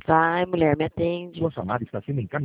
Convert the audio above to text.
Vai, mulher, me atende. Sua chamada está sendo encaminhada.